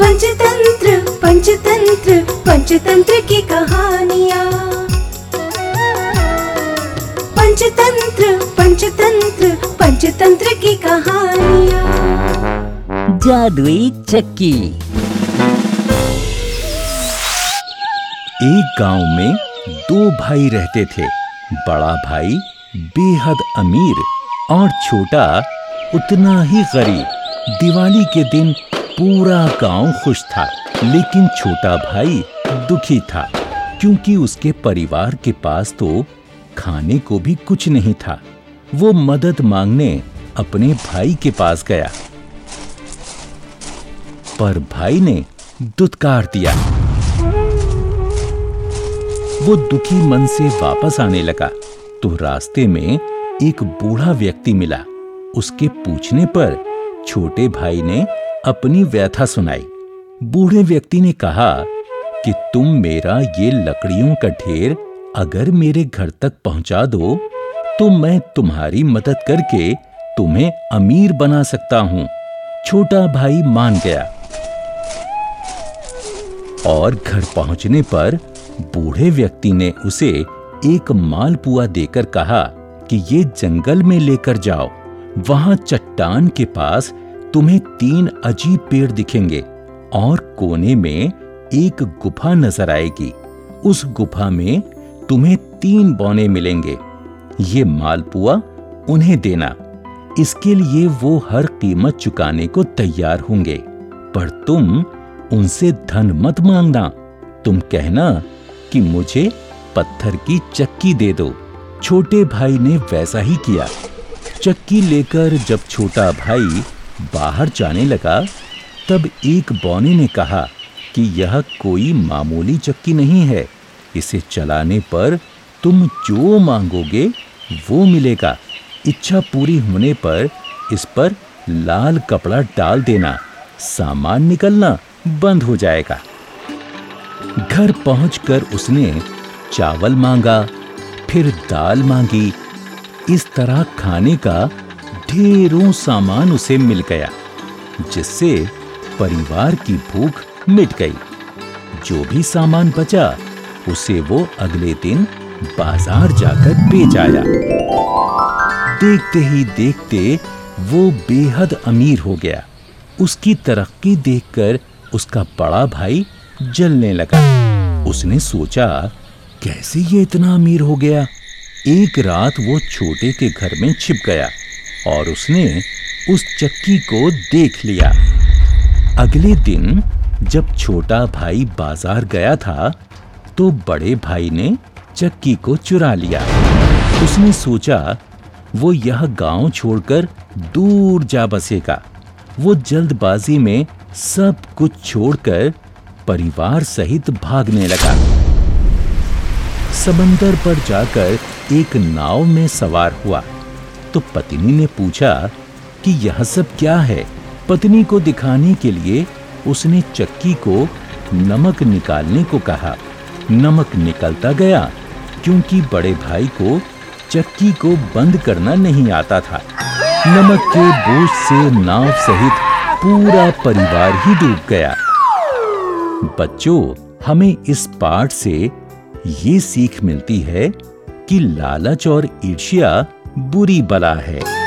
पंचतंत्र पंचतंत्र पंचतंत्र की कहानियाँ। पंचतंत्र पंचतंत्र पंचतंत्र की कहानियाँ। जादुई चक्की। एक गांव में दो भाई रहते थे। बड़ा भाई बेहद अमीर और छोटा उतना ही गरीब। दिवाली के दिन पूरा गांव खुश था, लेकिन छोटा भाई दुखी था क्योंकि उसके परिवार के पास तो खाने को भी कुछ नहीं था। वो मदद मांगने अपने भाई के पास गया, पर भाई ने दुत्कार दिया। वो दुखी मन से वापस आने लगा तो रास्ते में एक बूढ़ा व्यक्ति मिला। उसके पूछने पर छोटे भाई ने अपनी व्यथा सुनाई। बूढ़े व्यक्ति ने कहा कि तुम मेरा ये लकड़ियों का ढेर अगर मेरे घर तक पहुंचा दो तो मैं तुम्हारी मदद करके तुम्हें अमीर बना सकता हूं। छोटा भाई मान गया और घर पहुंचने पर बूढ़े व्यक्ति ने उसे एक मालपुआ देकर कहा कि ये जंगल में लेकर जाओ। वहां चट्टान के पास तुम्हें 3 अजीब पेड़ दिखेंगे और कोने में एक गुफा नजर आएगी। उस गुफा में तुम्हें 3 बौने मिलेंगे। ये मालपुआ उन्हें देना। इसके लिए वो हर कीमत चुकाने को तैयार होंगे, पर तुम उनसे धन मत मांगना। तुम कहना कि मुझे पत्थर की चक्की दे दो। छोटे भाई ने वैसा ही किया। चक्की लेकर जब छोटा भाई बाहर जाने लगा तब एक बौने ने कहा कि यह कोई मामूली चक्की नहीं है। इसे चलाने पर तुम जो मांगोगे वो मिलेगा। इच्छा पूरी होने पर इस पर लाल कपड़ा डाल देना, सामान निकलना बंद हो जाएगा। घर पहुंचकर उसने चावल मांगा, फिर दाल मांगी। इस तरह खाने का ढेरों सामान उसे मिल गया, जिससे परिवार की भूख मिट गई। जो भी सामान बचा उसे वो अगले दिन बाजार जाकर बेच आया। देखते ही देखते वो बेहद अमीर हो गया। उसकी तरक्की देखकर उसका बड़ा भाई जलने लगा। उसने सोचा, कैसे ये इतना अमीर हो गया। एक रात वो छोटे के घर में छिप गया और उसने उस चक्की को देख लिया। अगले दिन जब छोटा भाई बाजार गया था तो बड़े भाई ने चक्की को चुरा लिया। उसने सोचा वो यह गांव छोड़कर दूर जा बसेगा। वो जल्दबाजी में सब कुछ छोड़कर परिवार सहित भागने लगा। समंदर पर जाकर एक नाव में सवार हुआ तो पत्नी ने पूछा कि यह सब क्या है। पत्नी को दिखाने के लिए उसने चक्की को नमक निकालने को कहा। नमक निकलता गया क्योंकि बड़े भाई को चक्की को बंद करना नहीं आता था। नमक के बोझ से नाव सहित पूरा परिवार ही डूब गया। बच्चों, हमें इस पाठ से ये सीख मिलती है कि लालच और ईर्ष्या बुरी बला है।